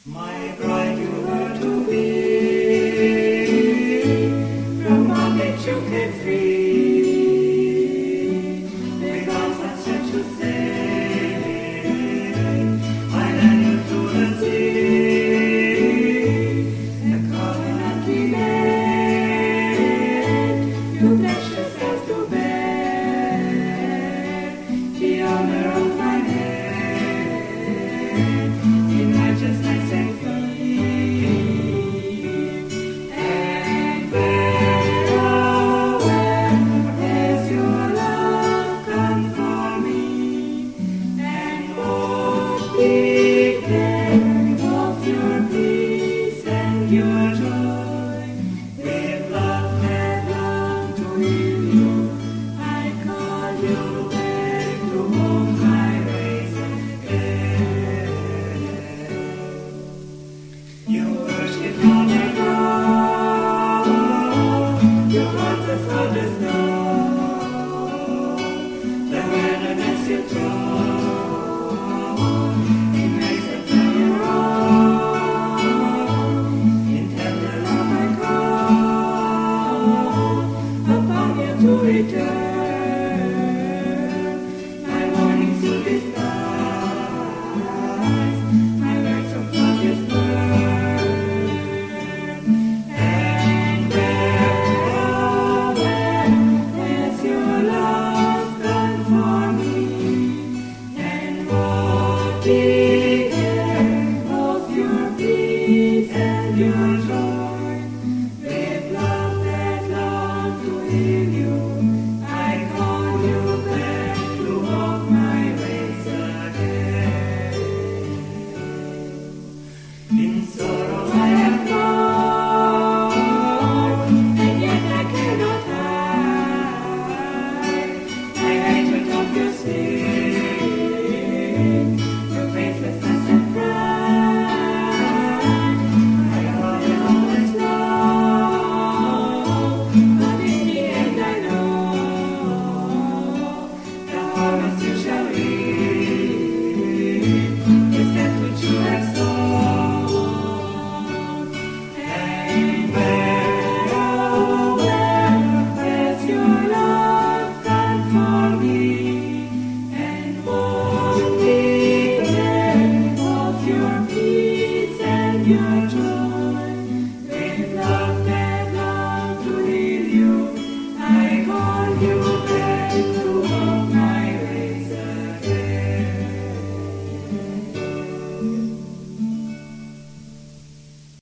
My bride, you were to be. From bondage you came free. Without much to say, I led you to the sea. The covenant we made, you pledged yourself to bear the honor of my name in righteousness and faith. And where has your love come for me? And what became of your peace and your joy? With love that longed to heal you, I call you back to home, my race again. You worship other God, your heart as hard as snow. The wilderness you trod, in grace and by your own. In tender love I call upon you to return. My mornings you despise, my words of love you spurn. And where has your love done for me? And what became of your peace and your joy? With love that longed to heal you, I call you back to walk my ways again. In sorrow I have gone, and yet I cannot hide my hatred of your sin, your faithlessness and pride. I will always know, but in the end I know the harvest you shall reap is that which you have sown. And where has your love done for me? And what became of your peace and your joy?